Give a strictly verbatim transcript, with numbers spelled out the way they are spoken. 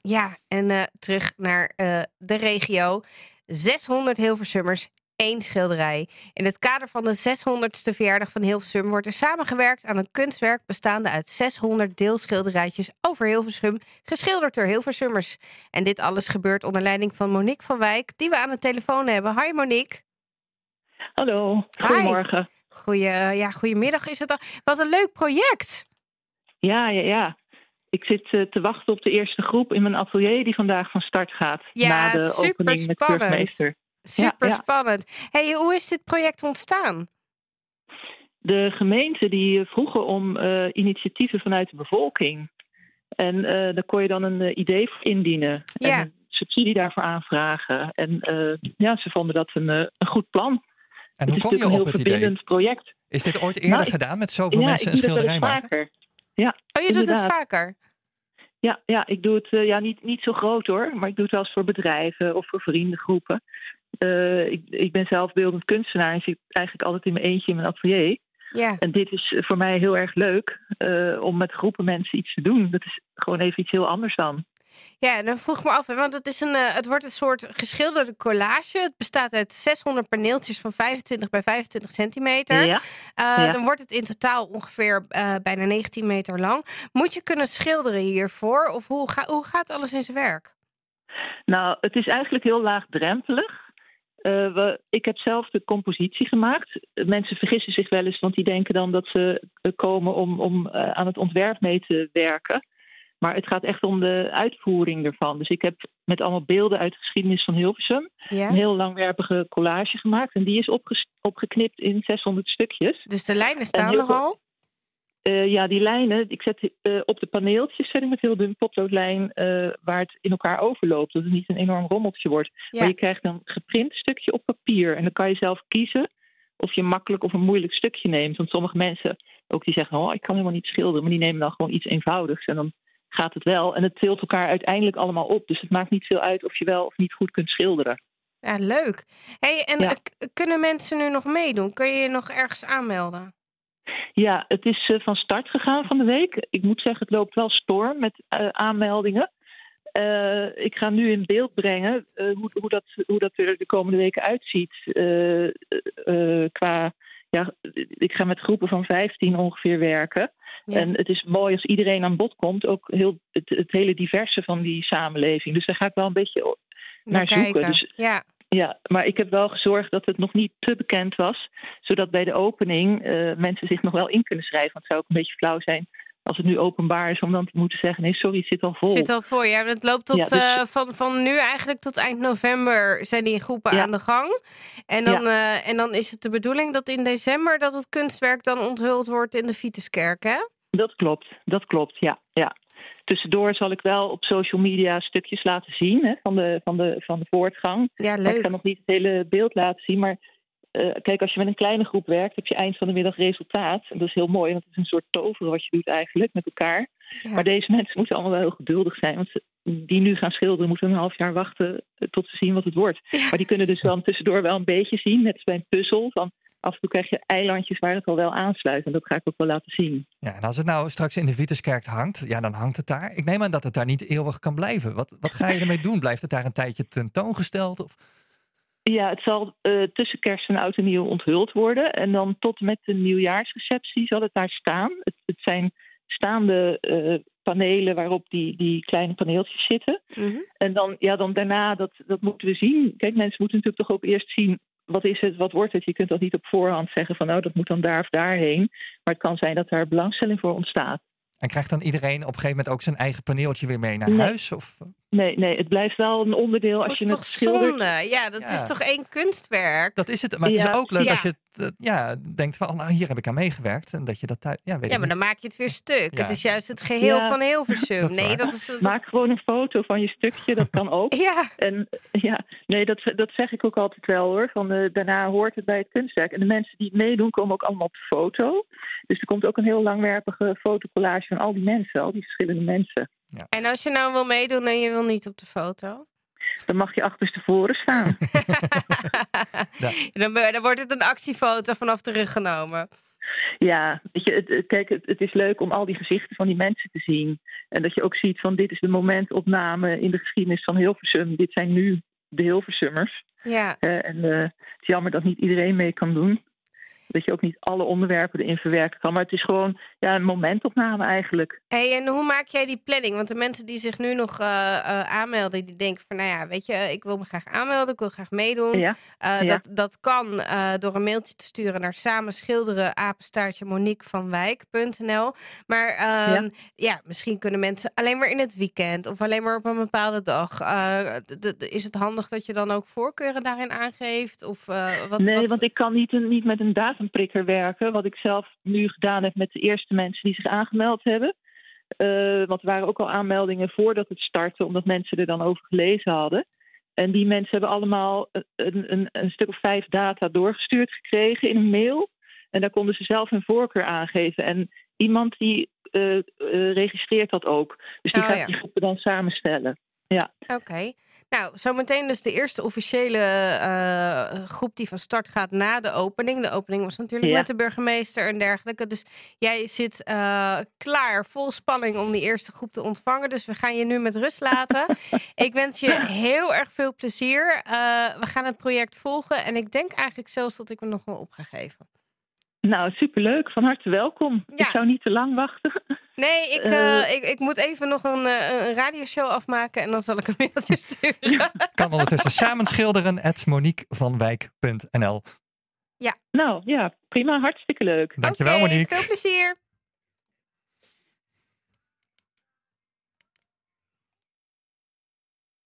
Ja, en uh, terug naar uh, de regio. zeshonderd Hilversummers, één schilderij. In het kader van de zeshonderdste verjaardag van Hilversum wordt er samengewerkt aan een kunstwerk bestaande uit zeshonderd deelschilderijtjes over Hilversum, geschilderd door Hilversummers. En dit alles gebeurt onder leiding van Monique van Wijk, die we aan de telefoon hebben. Hi Monique. Hallo, goedemorgen. Goeie, ja, goedemiddag is het al. Wat een leuk project. Ja, ja, ja. Ik zit uh, te wachten op de eerste groep in mijn atelier die vandaag van start gaat. Ja, na de opening met burgemeester. Super ja, spannend. Ja. Hey, hoe is dit project ontstaan? De gemeente die vroegen om uh, initiatieven vanuit de bevolking. En uh, daar kon je dan een uh, idee voor indienen. Ja. En een subsidie daarvoor aanvragen. En uh, ja, ze vonden dat een, uh, een goed plan. En hoe het kom is je op een het heel verbindend idee? project. Is dit ooit eerder nou, gedaan met zoveel ja, mensen een schilderij maken? Vaker. Ja, oh, je inderdaad. doet het vaker? Ja, ja, ik doe het uh, ja, niet, niet zo groot hoor, maar ik doe het wel eens voor bedrijven of voor vriendengroepen. Uh, ik, ik ben zelf beeldend kunstenaar en zit eigenlijk altijd in mijn eentje in mijn atelier. Ja. En dit is voor mij heel erg leuk uh, om met groepen mensen iets te doen. Dat is gewoon even iets heel anders dan. Ja, dan vroeg ik me af, want het, is een, uh, het wordt een soort geschilderde collage. Het bestaat uit zeshonderd paneeltjes van vijfentwintig bij vijfentwintig centimeter. Ja. Uh, ja. Dan wordt het in totaal ongeveer uh, bijna negentien meter lang. Moet je kunnen schilderen hiervoor? Of hoe, ga, hoe gaat alles in zijn werk? Nou, het is eigenlijk heel laagdrempelig. Uh, we, ik heb zelf de compositie gemaakt. Mensen vergissen zich wel eens, want die denken dan dat ze komen om, om uh, aan het ontwerp mee te werken. Maar het gaat echt om de uitvoering ervan. Dus ik heb met allemaal beelden uit de geschiedenis van Hilversum ja. een heel langwerpige collage gemaakt. En die is opges- opgeknipt in zeshonderd stukjes. Dus de lijnen staan er al? Uh, ja, die lijnen, ik zet uh, op de paneeltjes zet ik met heel dun potloodlijn uh, waar het in elkaar overloopt. Dat het niet een enorm rommeltje wordt. Ja. Maar je krijgt een geprint stukje op papier. En dan kan je zelf kiezen of je een makkelijk of een moeilijk stukje neemt. Want sommige mensen ook die zeggen, oh, ik kan helemaal niet schilderen. Maar die nemen dan gewoon iets eenvoudigs. En dan gaat het wel. En het tilt elkaar uiteindelijk allemaal op. Dus het maakt niet veel uit of je wel of niet goed kunt schilderen. Ja, leuk. Hey, en ja. k- kunnen mensen nu nog meedoen? Kun je je nog ergens aanmelden? Ja, het is uh, van start gegaan van de week. Ik moet zeggen, het loopt wel storm met uh, aanmeldingen. Uh, ik ga nu in beeld brengen uh, hoe, hoe, dat, hoe dat er de komende weken uitziet. Uh, uh, qua, ja, ik ga met groepen van vijftien ongeveer werken. Ja. En het is mooi als iedereen aan bod komt. Ook heel, het, het hele diverse van die samenleving. Dus daar ga ik wel een beetje naar kijken. zoeken. Dus, ja. Ja, maar ik heb wel gezorgd dat het nog niet te bekend was. Zodat bij de opening uh, mensen zich nog wel in kunnen schrijven. Want het zou ook een beetje flauw zijn als het nu openbaar is om dan te moeten zeggen, nee, sorry, het zit al vol. Het zit al vol, ja. Het loopt tot, ja, dus, uh, van, van nu eigenlijk tot eind november zijn die groepen ja. aan de gang. En dan, ja. uh, en dan is het de bedoeling dat in december dat het kunstwerk dan onthuld wordt in de Vituskerk, hè? Dat klopt, dat klopt, ja. ja. Tussendoor zal ik wel op social media stukjes laten zien hè, van, de, van, de, van de voortgang. Ja, leuk. Maar ik ga nog niet het hele beeld laten zien. Maar uh, kijk, als je met een kleine groep werkt, heb je eind van de middag resultaat. En dat is heel mooi, want het is een soort toveren wat je doet eigenlijk met elkaar. Ja. Maar deze mensen moeten allemaal wel heel geduldig zijn. Want ze, die nu gaan schilderen, moeten een half jaar wachten tot ze zien wat het wordt. Ja. Maar die kunnen dus dan tussendoor wel een beetje zien, net als bij een puzzel. Van af en toe krijg je eilandjes waar het al wel aansluit. En dat ga ik ook wel laten zien. Ja, en als het nou straks in de Vituskerk hangt, ja, dan hangt het daar. Ik neem aan dat het daar niet eeuwig kan blijven. Wat, wat ga je ermee doen? Blijft het daar een tijdje tentoongesteld? Of? Ja, het zal uh, tussen kerst en oud en nieuw onthuld worden. En dan tot met de nieuwjaarsreceptie zal het daar staan. Het, het zijn staande uh, panelen waarop die, die kleine paneeltjes zitten. Mm-hmm. En dan, ja, dan daarna, dat, dat moeten we zien. Kijk, mensen moeten natuurlijk toch ook eerst zien, wat is het, wat wordt het? Je kunt dat niet op voorhand zeggen van, nou, dat moet dan daar of daarheen. Maar het kan zijn dat daar belangstelling voor ontstaat. En krijgt dan iedereen op een gegeven moment ook zijn eigen paneeltje weer mee naar nee. huis? Of? Nee, nee, het blijft wel een onderdeel als je het schildert. Dat is toch zonde? Ja, dat ja. is toch één kunstwerk? Dat is het, maar het ja. is ook leuk ja. als je het, uh, ja, denkt van, nou, hier heb ik aan meegewerkt. En dat je dat thuis, ja, weet ja, ik maar niet. dan maak je het weer stuk. Ja. Het is juist het geheel ja. van Hilversum. dat nee, waar. dat is, dat... Maak gewoon een foto van je stukje, dat kan ook. ja. En ja, nee, dat, dat zeg ik ook altijd wel hoor. Van, uh, daarna hoort het bij het kunstwerk. En de mensen die meedoen komen ook allemaal op de foto. Dus er komt ook een heel langwerpige fotocollage van al die mensen, al die verschillende mensen. Ja. En als je nou wil meedoen en je wil niet op de foto? Dan mag je achterstevoren staan. ja. dan, dan wordt het een actiefoto vanaf de rug genomen. Ja, weet je, het, het- kijk, het, het is leuk om al die gezichten van die mensen te zien. En dat je ook ziet van dit is de momentopname in de geschiedenis van Hilversum. Dit zijn nu de Hilversummers. Ja. Eh, en eh, het is jammer dat niet iedereen mee kan doen. Dat je ook niet alle onderwerpen erin verwerken kan. Maar het is gewoon ja, een momentopname eigenlijk. Hey, en hoe maak jij die planning? Want de mensen die zich nu nog eh, eh, aanmelden, die denken van, nou ja, weet je, ik wil me graag aanmelden, ik wil graag meedoen. Ja, Uh, ja. dat, dat kan uh, door een mailtje te sturen naar samenschilderen apenstaartje Monique van Wijk punt n l. Maar um, ja. ja, misschien kunnen mensen alleen maar in het weekend of alleen maar op een bepaalde dag. Uh, d- d- is het handig dat je dan ook voorkeuren daarin aangeeft? Of, uh, wat, nee, wat... want ik kan niet, een, niet met een datumprikker werken. Wat ik zelf nu gedaan heb met de eerste mensen die zich aangemeld hebben. Uh, want er waren ook al aanmeldingen voordat het startte, omdat mensen er dan over gelezen hadden. En die mensen hebben allemaal een, een, een stuk of vijf data doorgestuurd gekregen in een mail. En daar konden ze zelf hun voorkeur aangeven. En iemand die uh, uh, registreert dat ook. Dus die oh, gaat ja. die groepen dan samenstellen. Ja. Oké. Okay. Nou, zometeen dus de eerste officiële uh, groep die van start gaat na de opening. De opening was natuurlijk ja. met de burgemeester en dergelijke. Dus jij zit uh, klaar, vol spanning om die eerste groep te ontvangen. Dus we gaan je nu met rust laten. Ik wens je heel erg veel plezier. Uh, we gaan het project volgen. En ik denk eigenlijk zelfs dat ik me nog wel op ga geven. Nou, superleuk. Van harte welkom. Ja. Ik zou niet te lang wachten. Nee, ik, uh, uh, ik, ik moet even nog een, uh, een radioshow afmaken en dan zal ik een mailtje sturen. Ja. Kan ondertussen samenschilderen at monique van wijk punt n l. Ja. Nou ja, prima. Hartstikke leuk. Dankjewel, okay, Monique. Veel plezier.